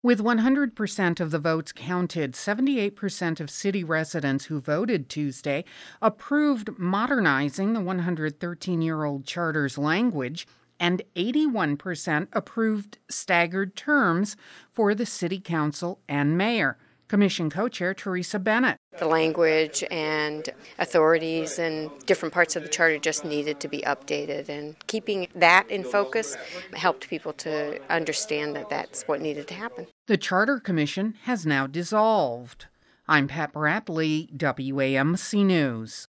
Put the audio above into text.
With 100% of the votes counted, 78% of city residents who voted Tuesday approved modernizing the 113-year-old charter's language, and 81% approved staggered terms for the city council and mayor. Commission co-chair Teresa Bennett. The language and authorities and different parts of the charter just needed to be updated, and keeping that in focus helped people to understand that that's what needed to happen. The Charter Commission has now dissolved. I'm Pat Bradley, WAMC News.